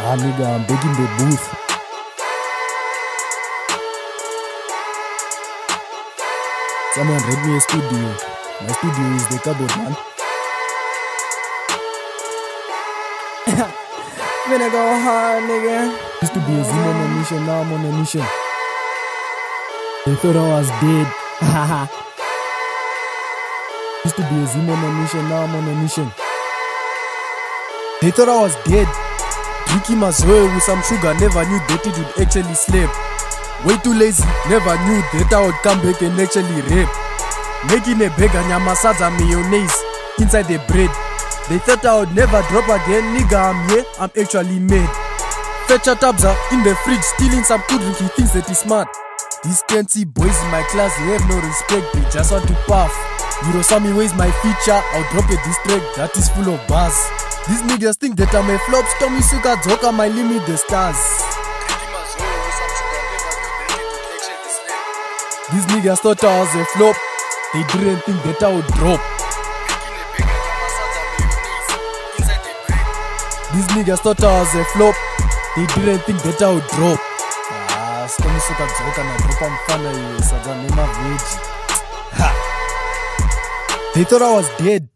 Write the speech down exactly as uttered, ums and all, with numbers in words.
Ah, nigga, I'm back in the booth. Someone rent me a studio. My studio is the cupboard, man. Finna go hard, nigga. Used to be a Zim on a mission, now I'm on a mission. They thought I was dead. Used to be a Zim on a mission, now I'm on a mission. They thought I was dead. Drinking my Zoe with some sugar, never knew that it would actually slap. Way too lazy, never knew that I would come back and actually rape. Making a burger, nyamasaza mayonnaise inside the bread. They thought I would never drop again, nigga, I'm here, I'm actually made. Fetcher tabs are in the fridge, stealing some food, he thinks that he's smart. These scanty boys in my class, they have no respect, they just want to puff. Eurosami ways my feature, I'll drop a diss track that is full of buzz. These niggas think that I'm a flop, Stormy Suka Zoka might limit the stars. These niggas thought I was a flop, they didn't think that I would drop. These niggas thought I was a flop, they didn't think that I would drop. Ah, Stormy Suka Zoka na dropa mfana yu, sada nema veggie. Ha! They thought I was dead.